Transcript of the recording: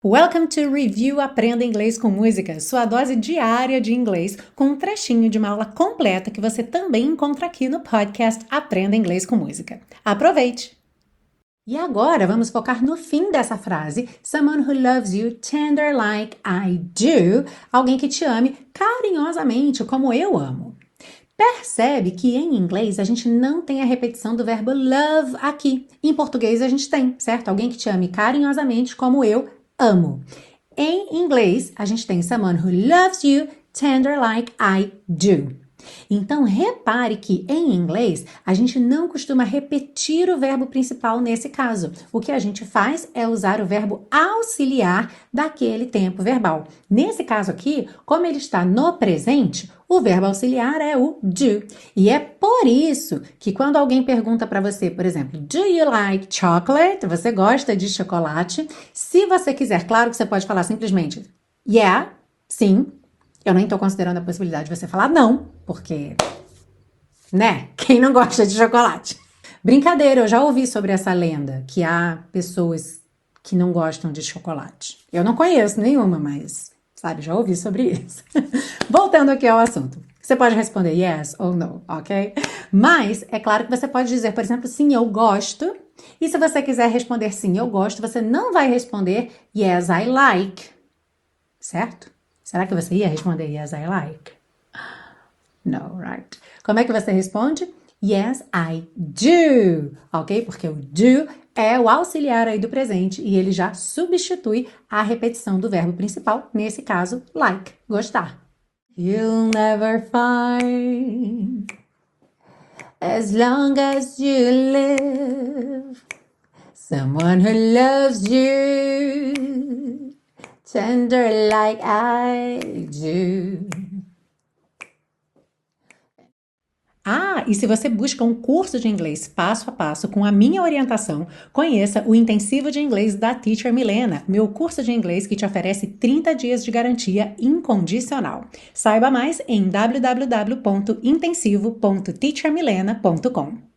Welcome to Review Aprenda Inglês com Música, sua dose diária de inglês, com um trechinho de uma aula completa que você também encontra aqui no podcast Aprenda Inglês com Música. Aproveite! E agora vamos focar no fim dessa frase. Someone who loves you tender like I do. Alguém que te ame carinhosamente como eu amo. Percebe que em inglês a gente não tem a repetição do verbo love aqui. Em português a gente tem, certo? Alguém que te ame carinhosamente como eu amo. Em inglês, a gente tem someone who loves you tender like I do. Então, repare que em inglês, a gente não costuma repetir o verbo principal nesse caso. O que a gente faz é usar o verbo auxiliar daquele tempo verbal. Nesse caso aqui, como ele está no presente, o verbo auxiliar é o do. E é por isso que quando alguém pergunta para você, por exemplo, do you like chocolate? Você gosta de chocolate? Se você quiser, claro que você pode falar simplesmente yeah, sim. Eu nem estou considerando a possibilidade de você falar não, porque, né? Quem não gosta de chocolate? Brincadeira, eu já ouvi sobre essa lenda, que há pessoas que não gostam de chocolate. Eu não conheço nenhuma, mas, sabe, já ouvi sobre isso. Voltando aqui ao assunto. Você pode responder yes ou no, ok? Mas é claro que você pode dizer, por exemplo, sim, eu gosto. E se você quiser responder sim, eu gosto, você não vai responder yes, I like. Certo? Será que você ia responder yes, I like? No, right? Como é que você responde? Yes, I do. Ok? Porque o do é o auxiliar aí do presente e ele já substitui a repetição do verbo principal, nesse caso, like, gostar. You'll never find as long as you live someone who loves you tender like I do. E se você busca um curso de inglês passo a passo com a minha orientação, conheça o Intensivo de Inglês da Teacher Milena, meu curso de inglês que te oferece 30 dias de garantia incondicional. Saiba mais em www.intensivo.teachermilena.com.